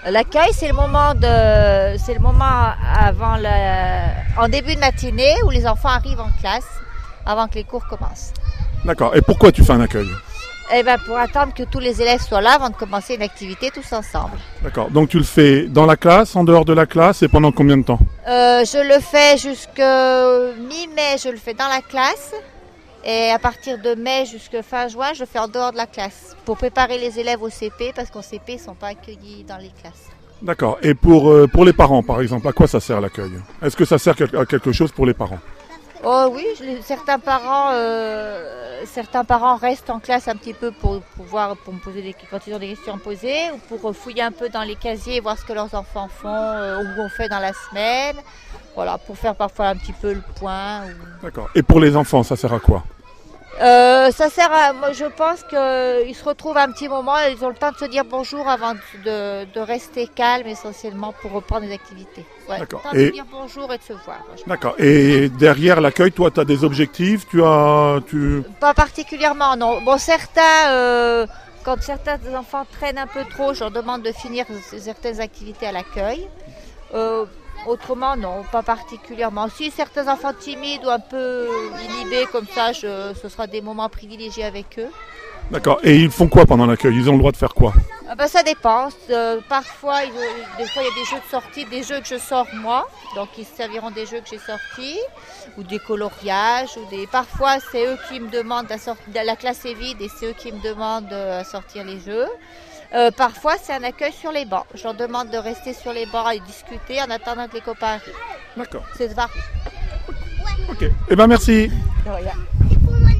L'accueil, c'est le moment avant en début de matinée où les enfants arrivent en classe avant que les cours commencent. D'accord. Et pourquoi tu fais un accueil? Eh ben, pour attendre que tous les élèves soient là avant de commencer une activité tous ensemble. D'accord. Donc tu le fais dans la classe, en dehors de la classe et pendant combien de temps? Je le fais jusqu'à mi-mai, je le fais dans la classe. Et à partir de mai jusqu'à fin juin, je le fais en dehors de la classe pour préparer les élèves au CP parce qu'au CP, ils ne sont pas accueillis dans les classes. D'accord. Et pour les parents, par exemple, à quoi ça sert l'accueil? Est-ce que ça sert à quelque chose pour les parents? Oh oui, certains parents restent en classe un petit peu pour me poser quand ils ont des questions à me poser ou pour fouiller un peu dans les casiers, voir ce que leurs enfants font ou ont fait dans la semaine. Voilà, pour faire parfois un petit peu le point. D'accord. Et pour les enfants, ça sert à quoi? Ça sert à, moi je pense qu'ils se retrouvent un petit moment, ils ont le temps de se dire bonjour avant de rester calme essentiellement pour reprendre les activités. Ouais, D'accord. Le temps de se dire bonjour et de se voir. D'accord. Et derrière l'accueil, toi, tu as des objectifs, Pas particulièrement, non. Bon, quand certains enfants traînent un peu trop, je leur demande de finir certaines activités à l'accueil. Autrement, non, pas particulièrement. Si certains enfants timides ou un peu inhibés comme ça, ce sera des moments privilégiés avec eux. D'accord. Et ils font quoi pendant l'accueil? Ils ont le droit de faire quoi? Ça dépend. Parfois, des fois, il y a des jeux de sortie, des jeux que je sors moi. Donc, ils se serviront des jeux que j'ai sortis, ou des coloriages. Parfois, c'est eux qui me demandent la classe est vide et c'est eux qui me demandent à sortir les jeux. Parfois, c'est un accueil sur les bancs. Je leur demande de rester sur les bancs et discuter en attendant que les copains arrivent. D'accord. C'est varié. Ok. Eh bien, merci. De rien.